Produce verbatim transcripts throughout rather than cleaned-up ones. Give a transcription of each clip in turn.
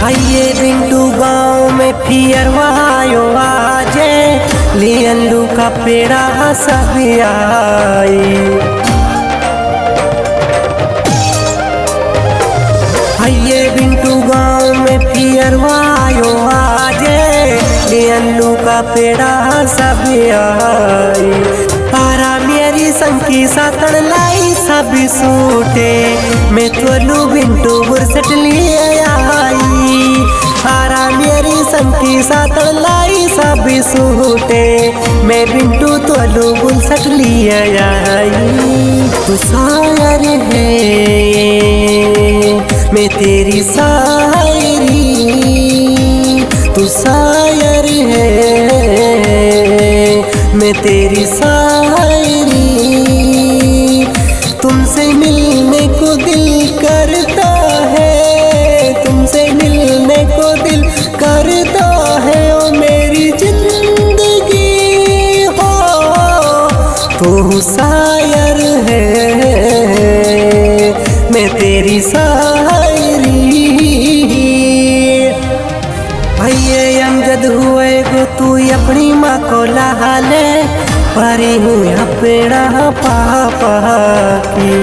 आइए बिंटू गांव में फियरवा आयो आजे लियन का पेड़ा सब आई। आइए बिंटू गांव में फियरवा आयो आजे लियन का पेड़ा सब आई। पारा मेरी संकी सातन लाई सब सूटे मैं तो बिंटू बुरसट लिए आई। पारा मेरी संकी सातन लाई सब सूटे मैं बिंटू तो बुरसट लिए आई। तू शायर है मैं तेरी शायरी, तू शायर है मैं तेरी शायरी। तुमसे मिलने को दिल करता है, तुमसे मिलने को दिल करता है ओ मेरी जिंदगी हो। तू शायर है मैं तेरी शायरी। भैया अमजद हुए गो तू अपनी माँ को लहा ले परी हूँ पेड़ा पापा की।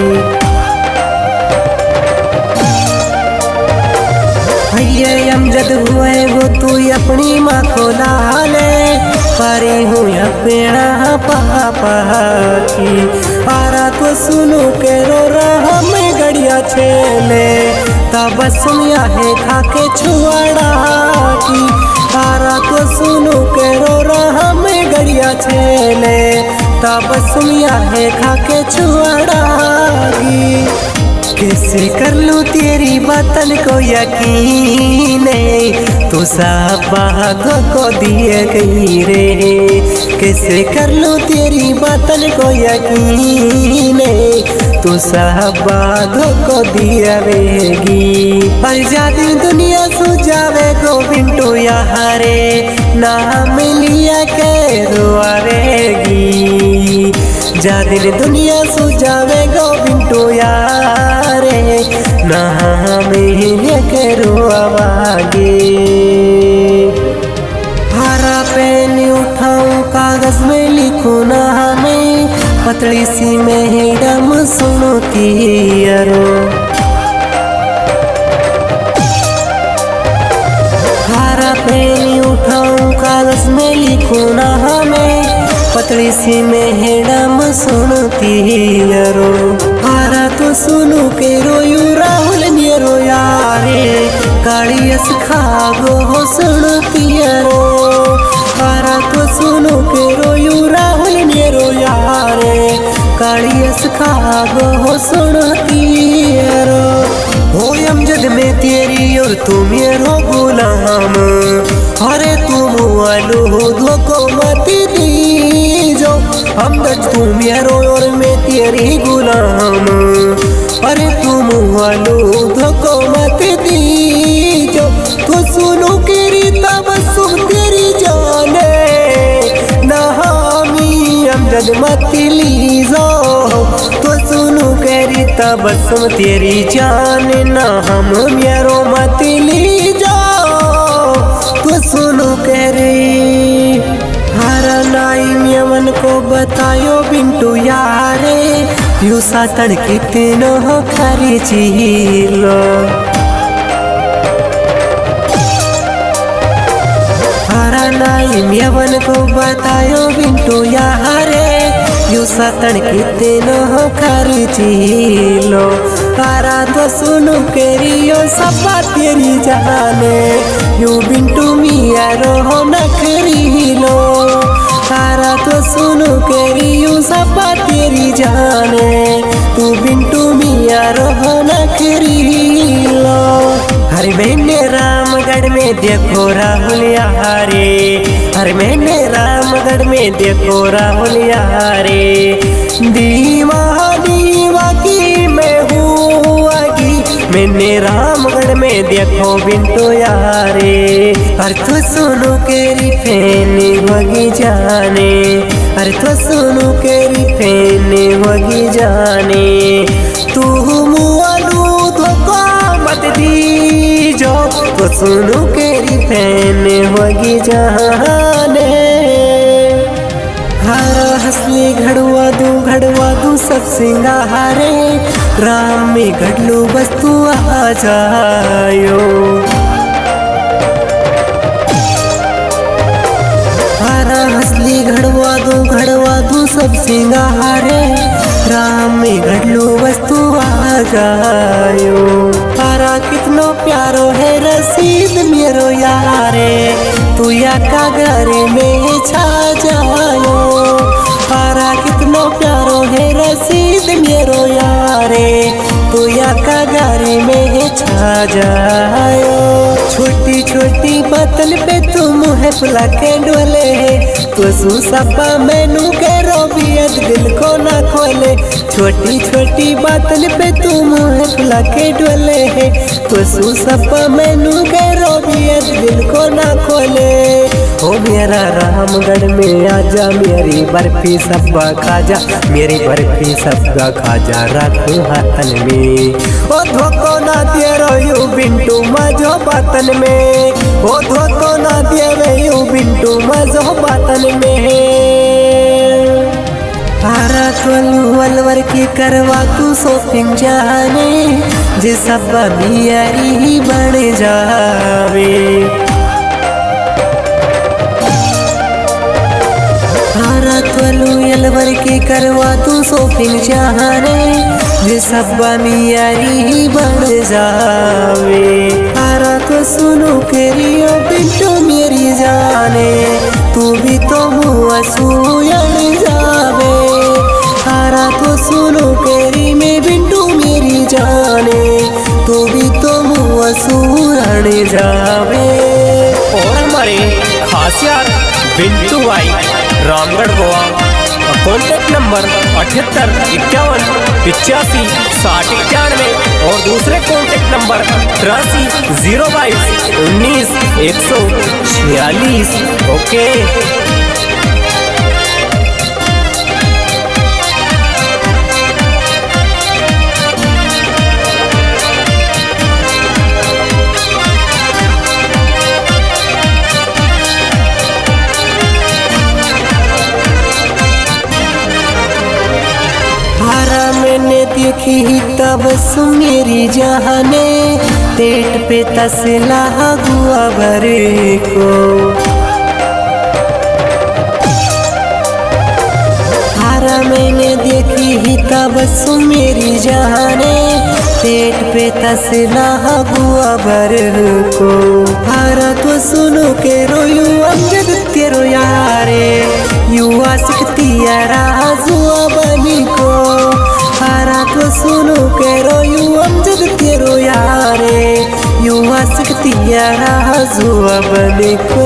भैया अमजद हुए गो तू अपनी माँ को लहा ले परी हूँ पेड़ा पापा की। आरा तो सुनो के रो रहा मैं गड़िया छेले तब सुनिया है खाके छुआड़ा की। आरा तो सुनो के रो रहा मैं गड़िया छेले तब सुनिया है खाके छुआड़ा की। कैसे कर लूँ तेरी बातन को यकीन तू सब भागों को दिए गई रे। कैसे कर लूँ तेरी बातन को यकीन तू सब भागों को दिया रहेगी। पर जादी दुनिया सुझावे गो बिंटू यहाँ रे ना मिलिया के रोआवेगी। जादी दुनिया सुझावे गो बिंटू यार ना मिलिया के रोआवागे। हरा पेन उठाऊं कागज में लिखूं ना हमें पतली सी मैडम सुनती यारो। हरा पेन उठाऊं कागज में लिखूं ना हमें पतली सी मैडम सुनती यारो। हरा तो सुनो के रोयू राहुल मेरो यारे कालियस खागो हो सुनती यारो। हरा तो सुनो के रोयू राहुल मेरो यारे कालियस खागो हो सुनती यारो। हो अमजद में तेरी और तू मेरो गुलाम अरे तुम वालो धोखो मत दीजो। अमजद तू मेरो और मैं तेरी गुलाम अरे तुम वालो धोखो मत दीजो। तो सुनो के रीता बस तेरी जाने ना हामी अमजद मत लीजो। तो सुनो के रीता बस तेरी जान ना हम मेरो मत लीजो। तो सुनो के रे हरा नाइम यमन को बतायो बिंटू यारे यू सातन कितनो खर्चीलो। हरा नाइम यमन को बतायो बिंटू यारे यू सातन कितनो खर्चीलो। हरा तो सुनो के रियो सब तेरी जाने यू बिंटू मिया रो नखरीलो। हरा तो सुनो के रियो सब तेरी जाने तू बिंटू मिया रो नखरीलो। हर मैंने रामगढ़ में देखो राहुल यारे हर मैंने रामगढ़ में देखो राहुल यारे। दीवा दीवा की मैं हूँ आगी मैंने रामगढ़ में देखो बिंटू यारे। हर तो सुनो के रिफेने होगी जाने हर तो सुनो के रिफेने होगी जाने। तू मुआलू धोखा मत दी जो तो सुनो केरी फैन होगी जहाने। हारा हंसली घड़वा दू घड़वा दू सब सिंगारे, राम में घड़लू बस तू आ जायो। हारा हंसली घड़वा दू घड़वा दू सब सिंगारे, राम में घड़लू बस तू आ जायो। हारा कितनो प्यारो है रसीद मेरो यारे, तू या का घरे में छा जायो। हारा कितनो प्यारो है रसीद मेरो यारे, तू या का घरे में छा जायो। छोटी छोटी बातन पे तू मुँह फुला के डोले है, तो सू सपा मैनू करो बियद दिल को ना खोले। छोटी छोटी बातन पे तू मुँह फुला के डोले है, तो सू सपा मैनू करो बियद दिल को ना खोले। ओ मेरा रामगढ़ में आजा, मेरी बर्फी सबका खाजा, मेरी बर्फी सबका खाजा रखू हाथन में। ओ धोको ना दे रो यू बिंटू मजो बातन में, ओ धोको ना दे रो यू बिंटू मजो बातन में। हारा तोलू अलवर की करवा तू शॉपिंग जाने, जे सब मियारी बन जावे। हारा तोलू अलवर की करवा तू शॉपिंग जाने, जे सब मियारी बन जावे। हारा तो सुनो करियो बिंटू मेरी जाने, तू भी तो मुँह सूयन जावे। हारा तो सुनो करी में बिंटू मेरी जाने, तू भी तो मुँह सूयन जावे। और हमारे खास यार बिंटू भाई रामगढ़ गोवा, कॉन्टैक्ट नंबर अठहत्तर इक्यावन पिचासी साठ इक्यानवे और दूसरे कॉन्टैक्ट नंबर तिरासी जीरो बाईस उन्नीस एक सौ छियालीस। ओके। हारा मैंने देखी तब मेरी जहाने, पेट पे तसला गुआ भरे को। हारा मैंने देखी तब मेरी जहाने, पेट पे तसला गुआ भरे को। हारा तो सुनो के रोयू अमजद तेरो यारे, युवा सिकती राजुआ बनी को। हारा तो सुनो के रोयू अमजद तेरो यारे, युवा सिकती राजुआ बनी को।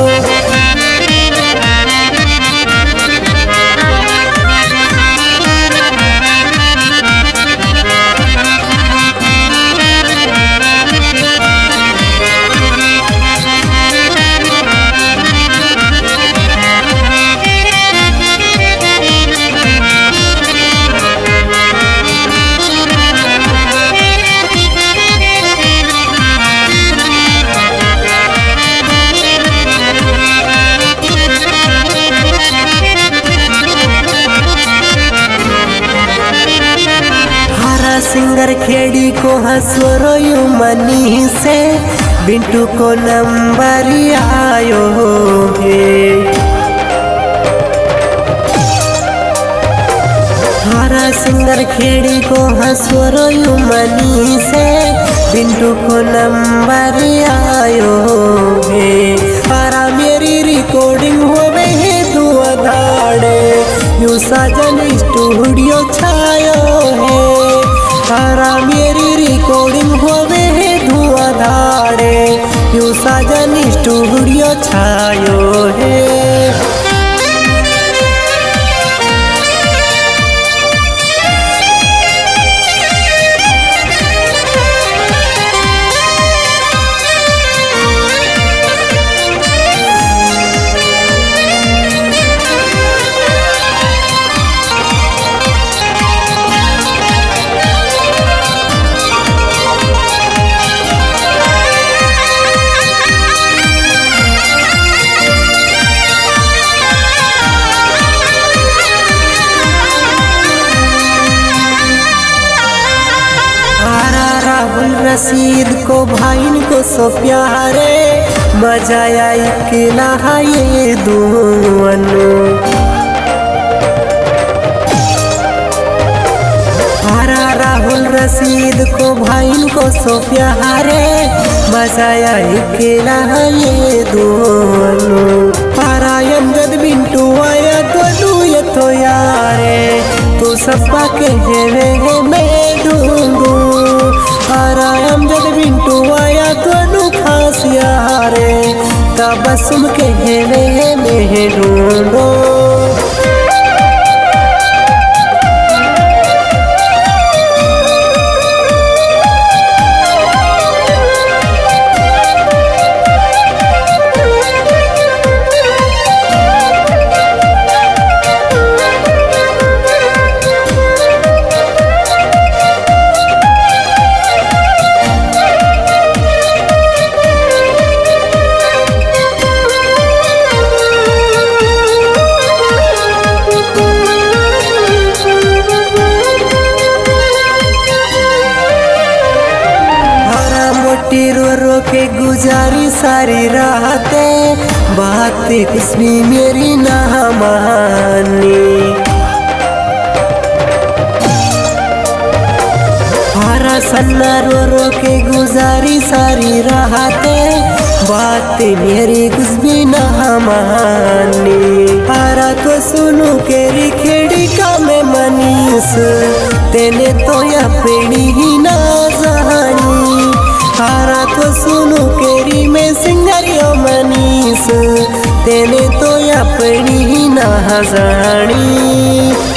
सिंगर खेड़ी को हंसरो यू मनी से, बिंटू को नंबर आयो है। हारा सिंगर खेड़ी को हंसरो यू मनी से, बिंटू को नंबर आयो है। हारा मेरी रिकॉर्डिंग होवे है दुआ धाड़े, यू साजन स्टूडियो छायो है। हारा मेरी रिकॉर्डिंग होवे है धुआं धाड़े, यू साजन स्टूडियो छायो है। भाईन को सो प्यारे मजा आई केला ये दुअनु हरा राहुल रशीद को भाईन को सो प्यारे मजा आई केला ये दुअनु पारायण जद बिंटू आया तो लूय तो यारे तू सबा के हेवे मैं ढूंढू आराम जद बिंटू आया तो लू खास यारे तबसुम के हेवे में ढूंढो रो रो के गुजारी सारी रातें बातें कुछ भी मेरी ना मानी हरा सन्ना रो रो के गुजारी सारी रातें बातें मेरी कुछ भी ना मानी हरा तो सुनो केरी खेड़ी का में मनीस तेने तो या पेड़ी ही ना जानी हारा तो सुनो केरी में सिंगरियो मनीस तेने तो अपनी ना जानी।